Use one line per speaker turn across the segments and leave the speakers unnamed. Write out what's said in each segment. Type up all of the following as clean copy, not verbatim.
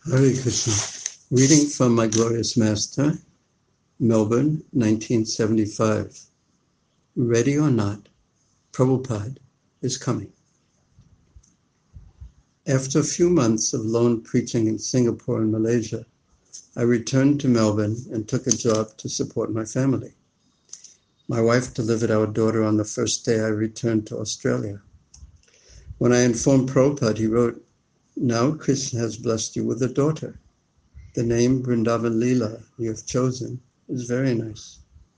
Hare Krishna. Reading from My Glorious Master, Melbourne, 1975. Ready or not, Prabhupada is coming. After a few months of lone preaching in Singapore and Malaysia, I returned to Melbourne and took a job to support my family. My wife delivered our daughter on the first day I returned to Australia. When I informed Prabhupada, he wrote, "Now Krishna has blessed you with a daughter. The name Vrindavan Leela you have chosen is very nice."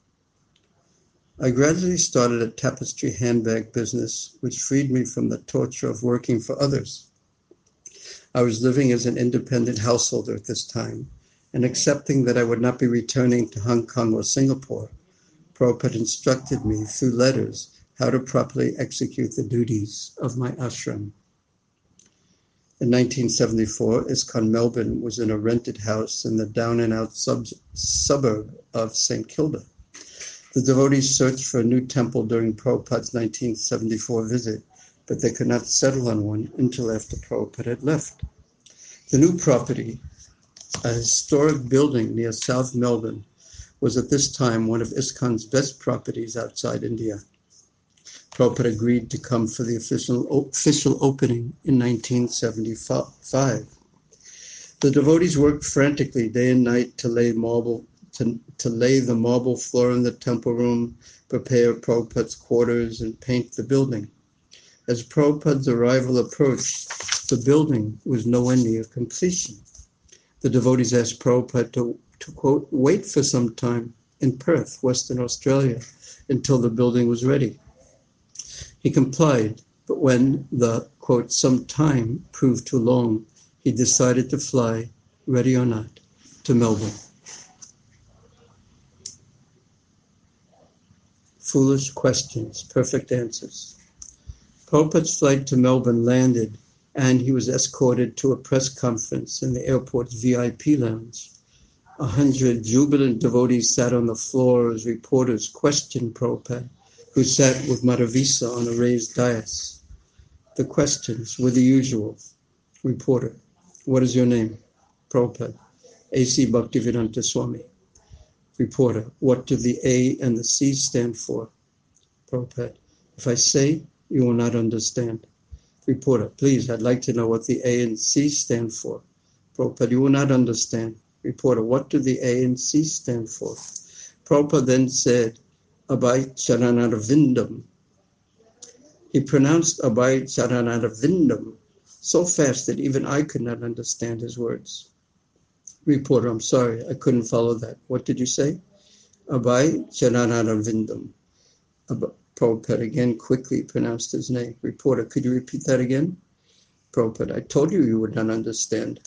I gradually started a tapestry handbag business, which freed me from the torture of working for others. I was living as an independent householder at this time, and accepting that I would not be returning to Hong Kong or Singapore, Prabhupada instructed me through letters how to properly execute the duties of my ashram. In 1974, ISKCON Melbourne was in a rented house in the down-and-out suburb of St. Kilda. The devotees searched for a new temple during Prabhupada's 1974 visit, but they could not settle on one until after Prabhupada had left. The new property, a historic building near South Melbourne, was at this time one of ISKCON's best properties outside India. Prabhupada agreed to come for the official opening in 1975. The devotees worked frantically day and night to lay the marble floor in the temple room, prepare Prabhupada's quarters, and paint the building. As Prabhupada's arrival approached, the building was nowhere near completion. The devotees asked Prabhupada to quote, wait for some time in Perth, Western Australia, until the building was ready. He complied, but when the, quote, some time proved too long, he decided to fly, ready or not, to Melbourne. Foolish questions, perfect answers. Prabhupada's flight to Melbourne landed, and he was escorted to a press conference in the airport's VIP lounge. 100 jubilant devotees sat on the floor as reporters questioned Prabhupada, who sat with Madhavisa on a raised dais. The questions were the usual. Reporter, what is your name? Prabhupada, A.C. Bhaktivedanta Swami. Reporter, what do the A and the C stand for? Prabhupada, if I say, you will not understand. Reporter, please, I'd like to know what the A and C stand for. Prabhupada, you will not understand. Reporter, what do the A and C stand for? Prabhupada then said, Abhay Charanarvindam. He pronounced Abhay Charanarvindam so fast that even I could not understand his words. Reporter, I'm sorry, I couldn't follow that. What did you say? Abhay Charanarvindam. Prabhupada again quickly pronounced his name. Reporter, could you repeat that again? Prabhupada, I told you would not understand.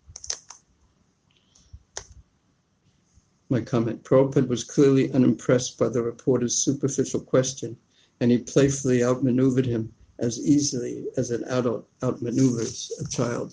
My comment, Prabhupada was clearly unimpressed by the reporter's superficial question, and he playfully outmaneuvered him as easily as an adult outmaneuvers a child.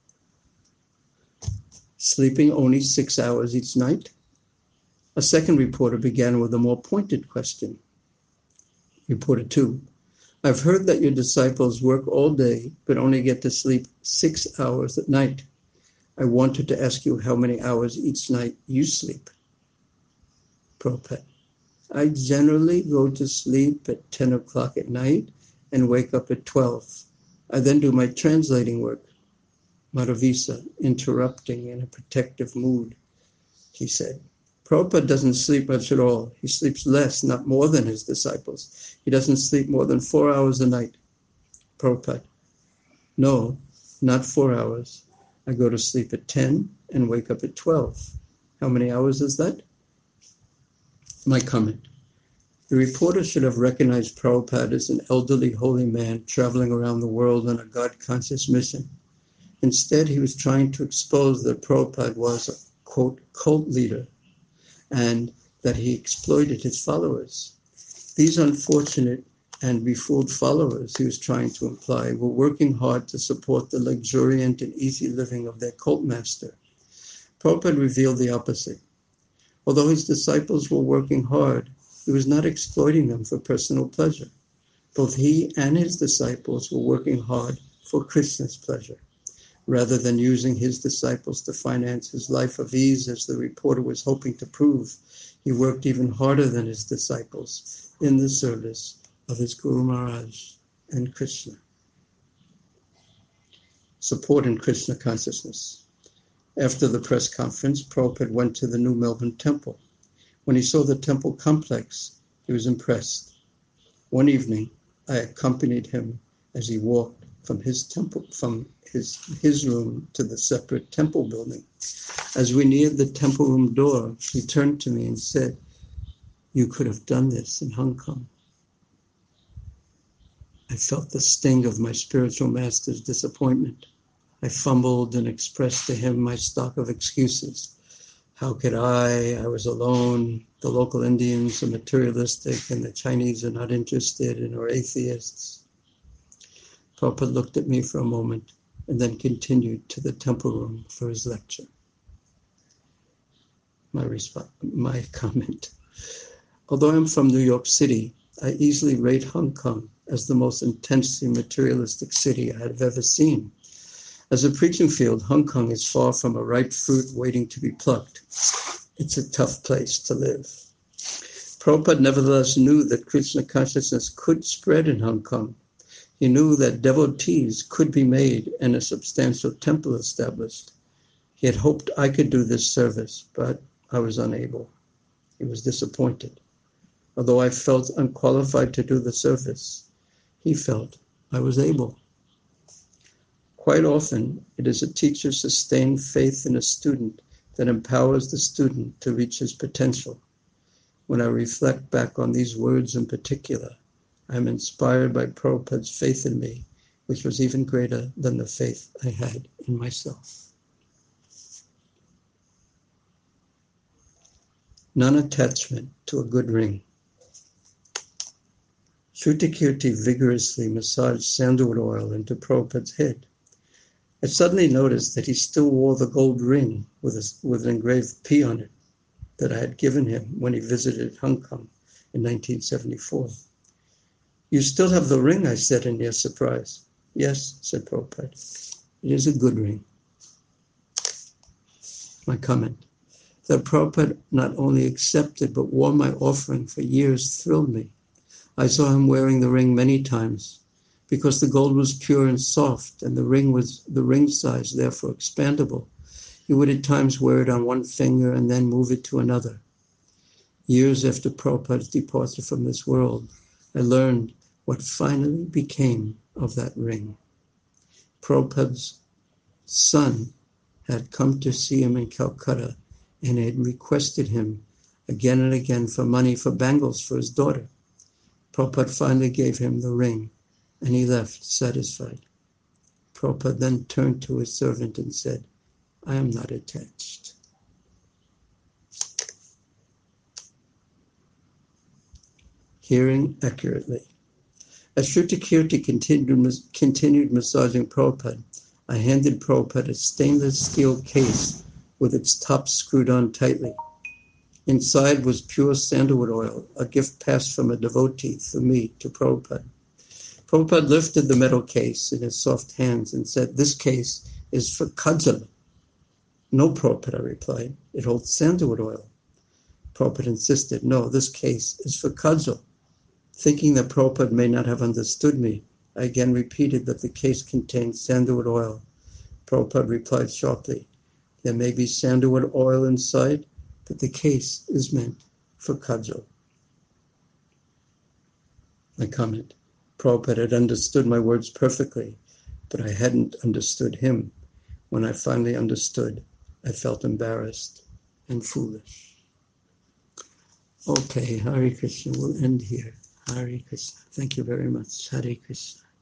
Sleeping only 6 hours each night? A second reporter began with a more pointed question. Reporter 2, I've heard that your disciples work all day but only get to sleep 6 hours at night. I wanted to ask you how many hours each night you sleep. Prabhupada, I generally go to sleep at 10 o'clock at night and wake up at 12. I then do my translating work. Madhavisa, interrupting in a protective mood, he said, Prabhupada doesn't sleep much at all. He sleeps less, not more than his disciples. He doesn't sleep more than 4 hours a night. Prabhupada, no, not 4 hours. I go to sleep at 10 and wake up at 12. How many hours is that? My comment. The reporter should have recognized Prabhupada as an elderly holy man traveling around the world on a God-conscious mission. Instead, he was trying to expose that Prabhupada was a, quote, cult leader and that he exploited his followers. These unfortunate and befooled followers, he was trying to imply, were working hard to support the luxuriant and easy living of their cult master. Prabhupada revealed the opposite. Although his disciples were working hard, he was not exploiting them for personal pleasure. Both he and his disciples were working hard for Krishna's pleasure. Rather than using his disciples to finance his life of ease, as the reporter was hoping to prove, he worked even harder than his disciples in the service of his Guru Maharaj and Krishna. Support in Krishna consciousness. After the press conference, Prabhupada went to the New Melbourne Temple. When he saw the temple complex, he was impressed. One evening, I accompanied him as he walked from his room to the separate temple building. As we neared the temple room door, he turned to me and said, "You could have done this in Hong Kong." I felt the sting of my spiritual master's disappointment. I fumbled and expressed to him my stock of excuses. How could I was alone, the local Indians are materialistic, and the Chinese are not interested and are atheists. Prabhupada looked at me for a moment and then continued to the temple room for his lecture. My comment. Although I'm from New York City, I easily rate Hong Kong as the most intensely materialistic city I have ever seen. As a preaching field, Hong Kong is far from a ripe fruit waiting to be plucked. It's a tough place to live. Prabhupada nevertheless knew that Krishna consciousness could spread in Hong Kong. He knew that devotees could be made and a substantial temple established. He had hoped I could do this service, but I was unable. He was disappointed. Although I felt unqualified to do the service, he felt I was able. Quite often, it is a teacher's sustained faith in a student that empowers the student to reach his potential. When I reflect back on these words in particular, I am inspired by Prabhupada's faith in me, which was even greater than the faith I had in myself. Non-attachment to a good ring. Shruti-Kirti vigorously massaged sandalwood oil into Prabhupada's head. I suddenly noticed that he still wore the gold ring with an engraved P on it that I had given him when he visited Hong Kong in 1974. "You still have the ring," I said in near surprise. "Yes," said Prabhupada. "It is a good ring." My comment. That Prabhupada not only accepted but wore my offering for years thrilled me. I saw him wearing the ring many times. Because the gold was pure and soft and the ring size therefore expandable, he would at times wear it on one finger and then move it to another. Years after Prabhupada's departure from this world, I learned what finally became of that ring. Prabhupada's son had come to see him in Calcutta and had requested him again and again for money for bangles for his daughter. Prabhupada finally gave him the ring, and he left satisfied. Prabhupada then turned to his servant and said, "I am not attached." Hearing accurately. As Shruti-Kirti continued massaging Prabhupada, I handed Prabhupada a stainless steel case with its top screwed on tightly. Inside was pure sandalwood oil, a gift passed from a devotee through me to Prabhupada. Prabhupada lifted the metal case in his soft hands and said, "This case is for kajal." "No, Prabhupada," I replied. "It holds sandalwood oil." Prabhupada insisted, "No, this case is for kajal." Thinking that Prabhupada may not have understood me, I again repeated that the case contained sandalwood oil. Prabhupada replied sharply, "There may be sandalwood oil inside, but the case is meant for kajal." My comment. Prabhupada had understood my words perfectly, but I hadn't understood him. When I finally understood, I felt embarrassed and foolish. Okay, Hare Krishna, we'll end here. Hare Krishna. Thank you very much. Hare Krishna.